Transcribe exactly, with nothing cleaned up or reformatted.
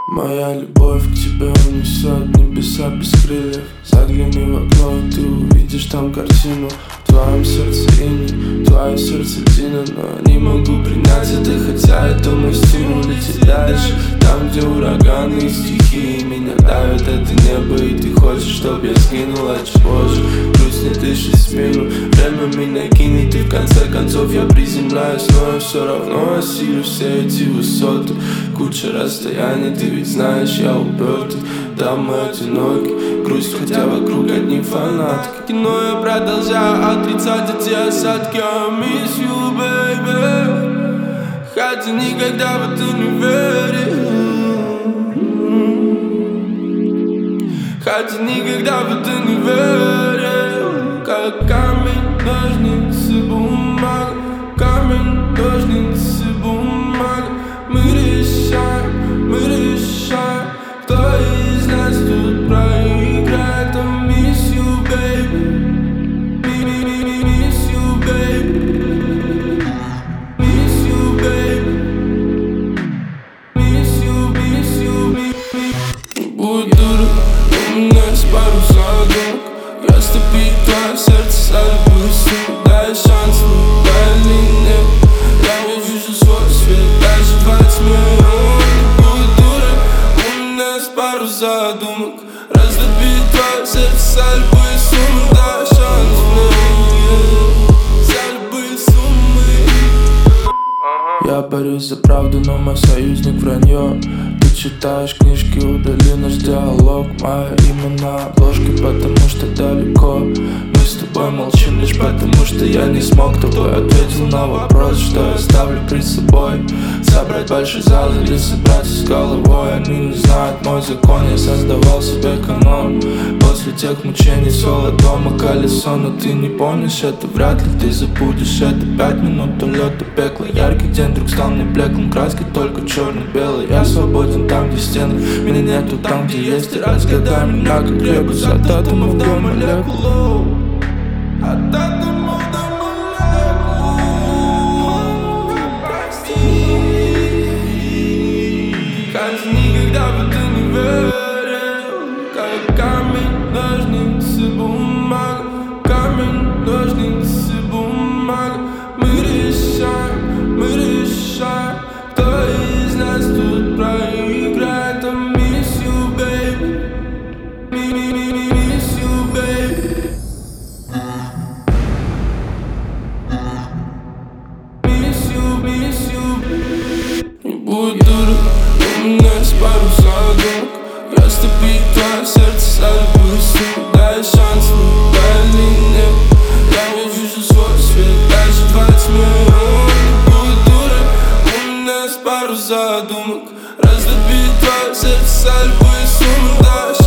Моя любовь к тебе унесет небеса без крыльев. Загляни в окно, и ты увидишь там картину. В твоем сердце иней, твое сердце Дина. Но не могу принять это, хотя это мой стимул. Лететь дальше, там где ураганы и стихии. Меня давит это небо, и ты хочешь, чтоб я сгинул. А чуть позже грусть не дышит в спину. Время меня кинет, и в конце концов я приземляюсь. Но я все равно осилю все эти высоты. Куча расстояний, ты ведь знаешь, я упертый. Да, мы одиноки, грусть, хотя вокруг одни фанатки. Но я продолжаю отрицать эти осадки. I miss you, baby, хотя никогда в это не верил. Хотя никогда в это не верил. Как камень, ножницы, бумага. Камень, ножницы, бумага. Мы решаем, мы решаем, кто из нас тут проиграет. I miss you, baby. Miss you, baby. Miss you, baby. Miss you, miss you, miss. Будет дурак, у меня есть пару загадок. Растопить твое сердце за любую силу. Дай шанс, но дай ли нет. Я увижу свой свет даже во тьме. Будет дурак, у меня есть пару задумок. Растопить твое сердце за любую сумму. Дай шанс, но за любые суммы. Я борюсь за правду, но мой союзник вранье. Ты читаешь книжки, удали наш диалог. Мое имя на обложке, потому что далеко. Мы с тобой молчим лишь потому, что я не смог. Тобой ответил на вопрос, что я ставлю перед собой. Собрать большой зал или собраться с головой. Они не знают мой закон, я создавал себе канон. После тех мучений соло дома колесо. Но ты не помнишь это, вряд ли ты забудешь это. Пять минут улета пекла, яркий день вдруг стал мне блеклым. Краски только черно-белый, я свободен там, где стены. Меня нету там, где есть, и разгадай меня, как ребус. От атомов до молекул, от атомов до молекул. Прости, хотя никогда в это не верил. Как камень, ножницы, бумага. Камень, ножницы, бумага. Мы решаем, мы решаем, кто из нас тут проиграет. I miss you, baby. Miss you, baby. Miss you, miss you. Не будет дурак, у меня есть пару загадок. Растопить твое сердце за любую силу. Дай шанс, но дай ли нет. Я увижу свой свет даже во тьме. Не будет дурак, у меня есть пару задумок. Растопить твое сердце за любую сумму. Дай шанс.